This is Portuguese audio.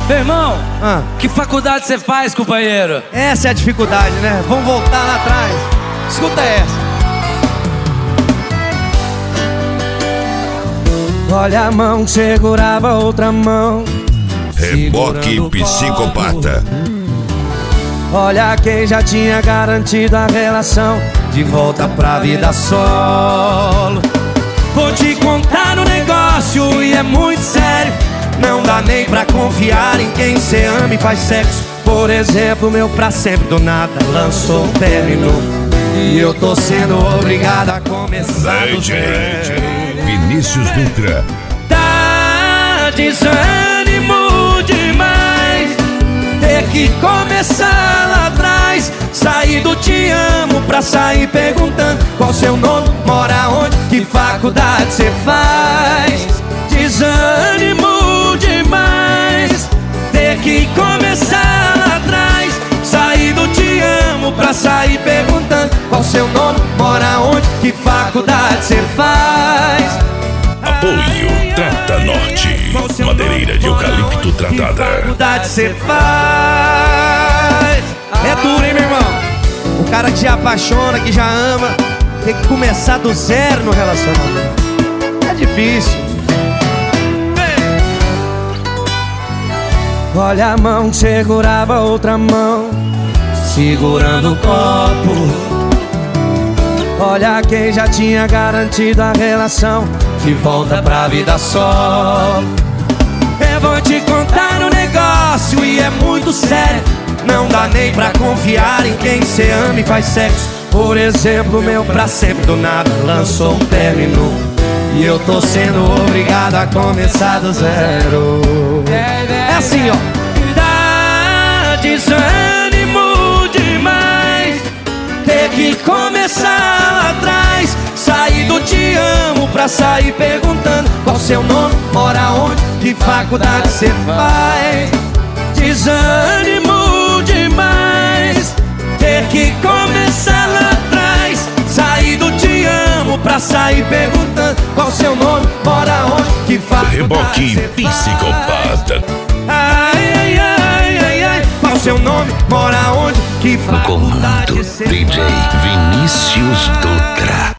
Meu irmão, que faculdade você faz, companheiro? Essa é a dificuldade, né? Vamos voltar lá atrás. Escuta essa. Olha a mão que segurava outra mão, Reboque Psicopata. olha quem já tinha garantido a relação, de volta pra vida solo. Vou te contar um negócio e é muito sério. Não dá nem pra confiar em quem cê ama e faz sexo. Por exemplo, meu pra sempre do nada lançou um término, e eu tô sendo obrigado a começar do zero. Vinícius Dutra. Dá desânimo demais ter que começar lá atrás. Sair do te amo pra sair perguntando qual seu nome, mora onde, que faculdade cê faz. Desânimo demais ter que começar lá atrás. Sair do te amo pra sair perguntando qual seu nome, mora onde, que faculdade cê faz. Apoio Trata Norte. Madeireira de eucalipto tratada. Que faculdade cê faz. É duro, hein, meu irmão? O cara que já apaixona, que já ama, tem que começar do zero no relacionamento. É difícil. Olha a mão que segurava outra mão, segurando o copo. Olha quem já tinha garantido a relação, de volta pra vida só. Eu vou te contar um negócio e é muito sério. Não dá nem pra confiar em quem cê ama e faz sexo. Por exemplo, meu pra sempre do nada lançou um término, e eu tô sendo obrigado a começar do zero. É assim, ó. Dá desânimo demais ter que começar lá atrás. Sair do te amo pra sair perguntando qual seu nome, mora onde, que faculdade cê faz. Desânimo demais ter que começar lá atrás. Sair do te amo pra sair perguntando qual seu nome, mora onde, que faculdade Reboque cê faz. Psicopata. Ai, ai, ai, ai, ai, qual seu nome, mora onde, que faculdade Comando cê DJ faz. Vinícius Dutra.